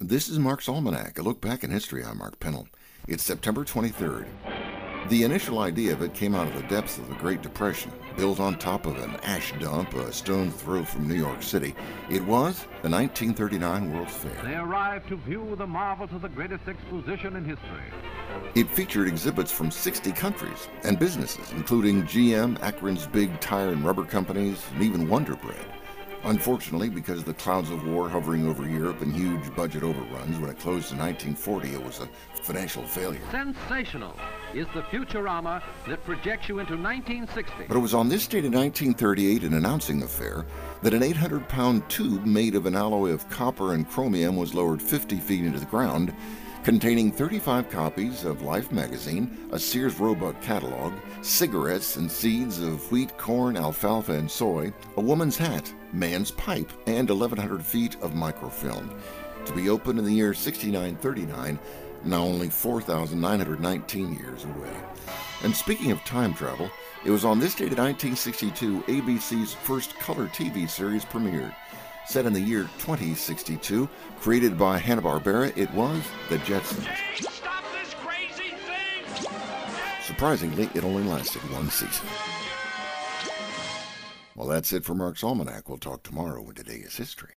This is Mark's Almanac, a look back in history. I'm Mark Pennell. It's September 23rd. The initial idea of it came out of the depths of the Great Depression, built on top of an ash dump a stone's throw from New York City. It was the 1939 World's Fair. They arrived to view the marvels of the greatest exposition in history. It featured exhibits from 60 countries and businesses, including GM, Akron's big tire and rubber companies, and even Wonder Bread. Unfortunately, because of the clouds of war hovering over Europe and huge budget overruns, when it closed in 1940, it was a financial failure. Sensational is the Futurama that projects you into 1960. But it was on this date in 1938, in announcing the fair, that an 800-pound tube made of an alloy of copper and chromium was lowered 50 feet into the ground, containing 35 copies of Life magazine, a Sears Roebuck catalog, cigarettes and seeds of wheat, corn, alfalfa, and soy, a woman's hat, man's pipe, and 1,100 feet of microfilm. To be opened in the year 6939, now only 4,919 years away. And speaking of time travel, it was on this date in 1962 ABC's first color TV series premiered. Set in the year 2062, created by Hanna-Barbera, it was The Jetsons. Jake, stop this crazy thing! Surprisingly, it only lasted one season. Well, that's it for Mark's Almanac. We'll talk tomorrow when today is history.